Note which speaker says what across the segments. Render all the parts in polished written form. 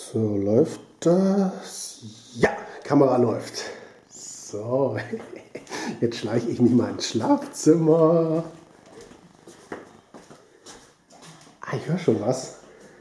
Speaker 1: So, läuft das? Ja, Kamera läuft. So, jetzt schleiche ich mich mal ins Schlafzimmer. Ich höre schon was.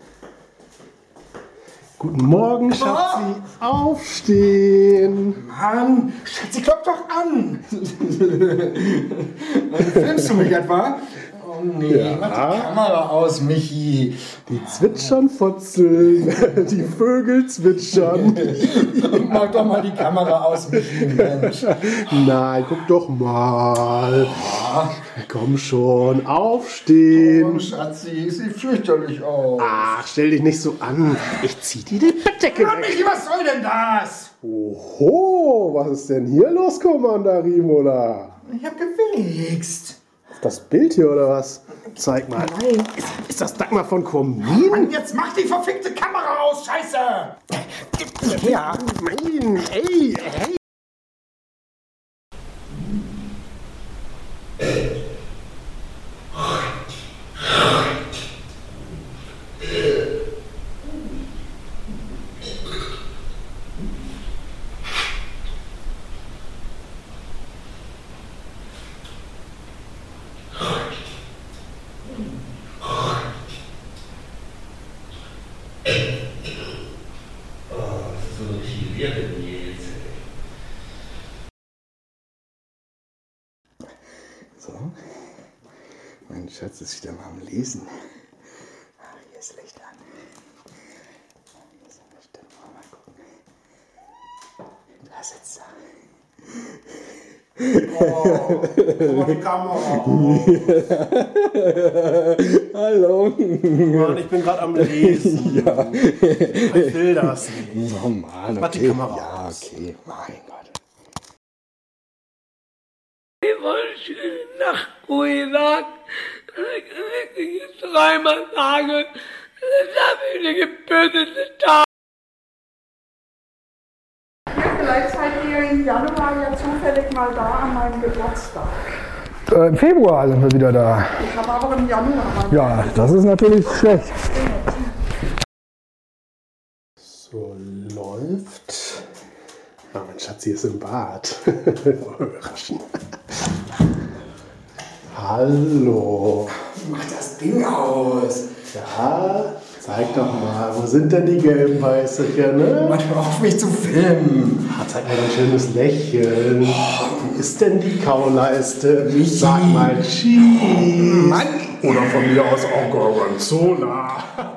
Speaker 1: Guten Morgen, Schatzi. Aufstehen.
Speaker 2: Mann, Schatzi, klopf doch an. Filmst du mich etwa? Oh nee,
Speaker 1: Ja.
Speaker 2: mach die Kamera aus, Michi.
Speaker 1: Die zwitschern Fotzeln, die Vögel zwitschern.
Speaker 2: Mach doch mal die Kamera aus, Michi, Mensch.
Speaker 1: Nein, guck doch mal.
Speaker 2: Ah,
Speaker 1: Komm schon,
Speaker 2: oh,
Speaker 1: aufstehen.
Speaker 2: Schatzi, sieht fürchterlich aus.
Speaker 1: Ach, stell dich nicht so an. Ich zieh dir die Bettdecke
Speaker 2: Mann,
Speaker 1: weg.
Speaker 2: Michi, was soll denn das?
Speaker 1: Oho, was ist denn hier los, Commander Rimola?
Speaker 2: Ich hab gewichst.
Speaker 1: Das Bild hier oder was? Zeig mal.
Speaker 2: Nein.
Speaker 1: Ist das Dagmar von Komin?
Speaker 2: Mann, jetzt mach die verfickte Kamera aus, Scheiße.
Speaker 1: Ja, mein, ey, hey.
Speaker 2: So, mein Schatz ist wieder mal am Lesen. Hier ist Licht an. Hier ist eine Stimme. Mal gucken. Da sitzt er. Oh, die Kamera. Hallo.
Speaker 1: Mann, ich bin gerade am Lesen.
Speaker 2: Ja.
Speaker 1: Ich will das nicht.
Speaker 2: Oh Mann,
Speaker 1: Mach die
Speaker 2: okay.
Speaker 1: Kamera
Speaker 2: Ja,
Speaker 1: aus.
Speaker 2: okay. Mein Gott.
Speaker 3: Ich wollte schöne Nacht, Ruhe sagt, dass ich jetzt dreimal sage, das habe ich der gebürtete Tag.
Speaker 4: Vielleicht seid ihr im Januar ja zufällig mal da an meinem Geburtstag.
Speaker 5: Im Februar sind wir wieder da.
Speaker 4: Ich habe aber im Januar mal.
Speaker 5: Ja, das ist natürlich schlecht.
Speaker 1: So, läuft. Ah, mein Schatzi ist im Bad. Überraschend. Hallo.
Speaker 2: Mach das Ding aus.
Speaker 1: Ja, zeig doch mal. Wo sind denn die gelben Weißerchen, ne?
Speaker 2: Mann, hör auf mich zu filmen.
Speaker 1: Ah, zeig mal dein schönes Lächeln. Wo ist denn die Kauleiste? Sag mal Cheese.
Speaker 2: Mann.
Speaker 1: Oder von mir aus auch Gorgonzola.